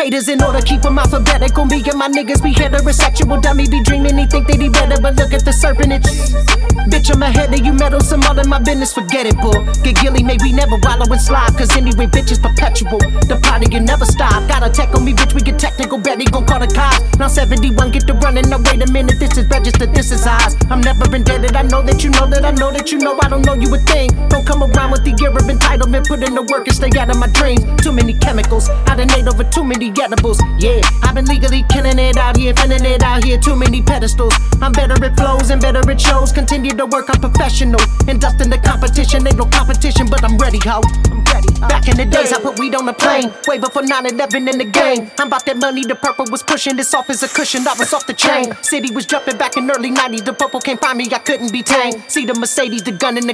Haters in order, keep them alphabetical. Me and my niggas be heterosexual. Dummy be dreaming, he think that he better, but look at the serpent itch. Bitch, I'm ahead of you, meddlesome, all in my business, forget it, bull. Get gilly, may we never wallow and slide, cause anyway, bitch is perpetual. The party can never stop. Got a tech on me, bitch, we get technical, bet he gon' call the cops. Now 71, get the running, now wait a minute, this is registered, this is ours. I'm never indebted, I know that you know that I know that you know I don't know you a thing. Don't come around with the year of entitlement, put in the work and stay out of my dreams. Too many chemicals, I done ate over too many edibles. Yeah, I've been legally killing it out here, feeling it out here, too many pedestals. I'm better at flows and better at shows, continue to work, I'm professional. And dusting the competition, ain't no competition, but I'm ready, ho. I'm ready. Back in the days, I put weed on the plane, way before 9/11 in the game. I'm about that money, the purple was pushing, this off as a cushion, I was off the chain. City was jumping back in early 90s, the purple can't find me, I couldn't be tamed. See the Mercedes, the gun in the